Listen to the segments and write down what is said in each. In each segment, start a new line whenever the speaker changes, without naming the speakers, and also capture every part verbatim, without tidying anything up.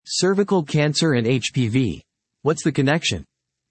Cervical cancer and H P V. What's the connection?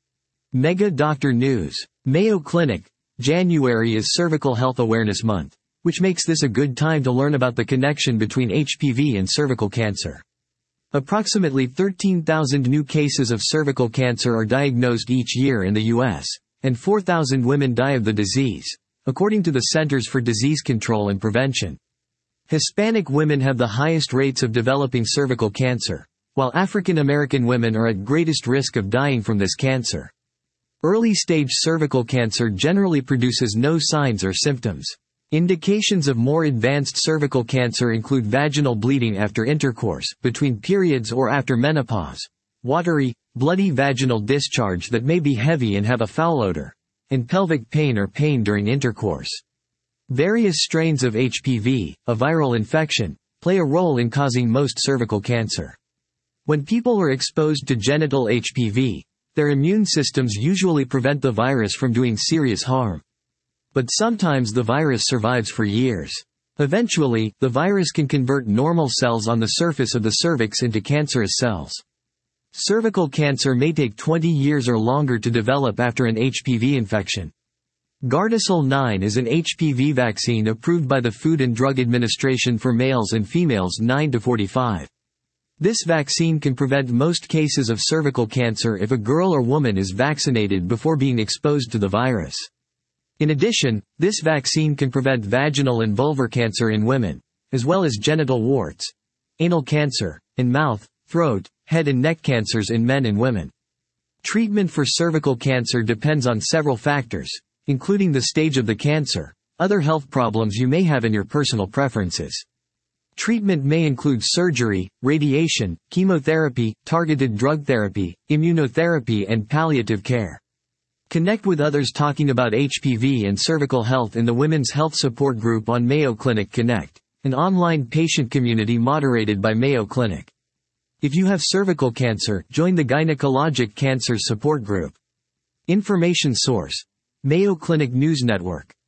Mega Doctor News. Mayo Clinic. January is Cervical Health Awareness Month, which makes this a good time to learn about the connection between H P V and cervical cancer. Approximately thirteen thousand new cases of cervical cancer are diagnosed each year in the U S, and four thousand women die of the disease, according to the Centers for Disease Control and Prevention. Hispanic women have the highest rates of developing cervical cancer, while African American women are at greatest risk of dying from this cancer. Early-stage cervical cancer generally produces no signs or symptoms. Indications of more advanced cervical cancer include vaginal bleeding after intercourse, between periods or after menopause, watery, bloody vaginal discharge that may be heavy and have a foul odor, and pelvic pain or pain during intercourse. Various strains of H P V, a viral infection, play a role in causing most cervical cancer. When people are exposed to genital H P V, their immune systems usually prevent the virus from doing serious harm. But sometimes the virus survives for years. Eventually, the virus can convert normal cells on the surface of the cervix into cancerous cells. Cervical cancer may take twenty years or longer to develop after an H P V infection. Gardasil nine is an H P V vaccine approved by the Food and Drug Administration for males and females nine to forty-five. This vaccine can prevent most cases of cervical cancer if a girl or woman is vaccinated before being exposed to the virus. In addition, this vaccine can prevent vaginal and vulvar cancer in women, as well as genital warts, anal cancer, and mouth, throat, head and neck cancers in men and women. Treatment for cervical cancer depends on several factors, including the stage of the cancer, other health problems you may have and your personal preferences. Treatment may include surgery, radiation, chemotherapy, targeted drug therapy, immunotherapy and palliative care. Connect with others talking about H P V and cervical health in the Women's Health Support Group on Mayo Clinic Connect, an online patient community moderated by Mayo Clinic. If you have cervical cancer, join the Gynecologic Cancer Support Group. Information source: Mayo Clinic News Network.